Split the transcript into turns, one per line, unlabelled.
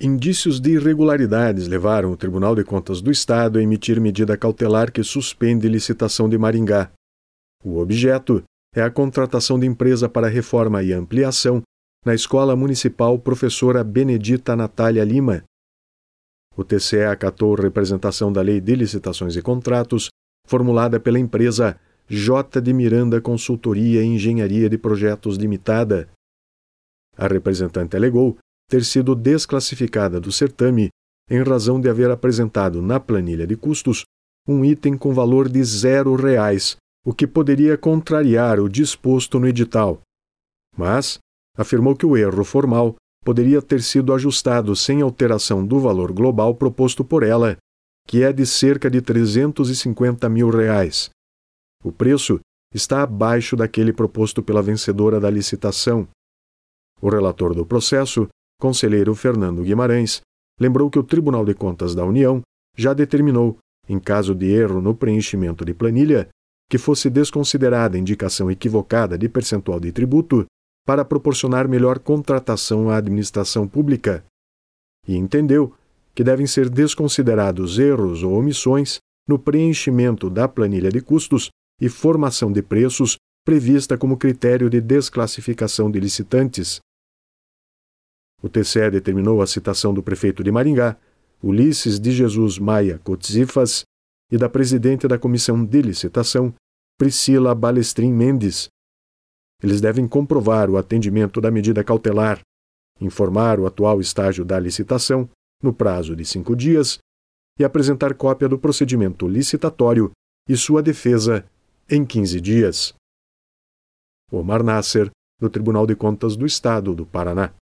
Indícios de irregularidades levaram o Tribunal de Contas do Estado a emitir medida cautelar que suspende licitação de Maringá. O objeto é a contratação de empresa para reforma e ampliação na Escola Municipal Professora Benedita Natália Lima. O TCE acatou representação da Lei de Licitações e Contratos, formulada pela empresa J. de Miranda Consultoria e Engenharia de Projetos Limitada. A representante alegou ter sido desclassificada do certame em razão de haver apresentado na planilha de custos um item com valor de R$0, o que poderia contrariar o disposto no edital. Mas afirmou que o erro formal poderia ter sido ajustado sem alteração do valor global proposto por ela, que é de cerca de R$350 mil. O preço está abaixo daquele proposto pela vencedora da licitação. O relator do processo, conselheiro Fernando Guimarães, lembrou que o Tribunal de Contas da União já determinou, em caso de erro no preenchimento de planilha, que fosse desconsiderada a indicação equivocada de percentual de tributo para proporcionar melhor contratação à administração pública, e entendeu que devem ser desconsiderados erros ou omissões no preenchimento da planilha de custos e formação de preços prevista como critério de desclassificação de licitantes. O TCE determinou a citação do prefeito de Maringá, Ulisses de Jesus Maia Cotzifas, e da presidente da Comissão de Licitação, Priscila Balestrin Mendes. Eles devem comprovar o atendimento da medida cautelar, informar o atual estágio da licitação, no prazo de 5 dias, e apresentar cópia do procedimento licitatório e sua defesa em 15 dias. Omar Nasser, do Tribunal de Contas do Estado do Paraná.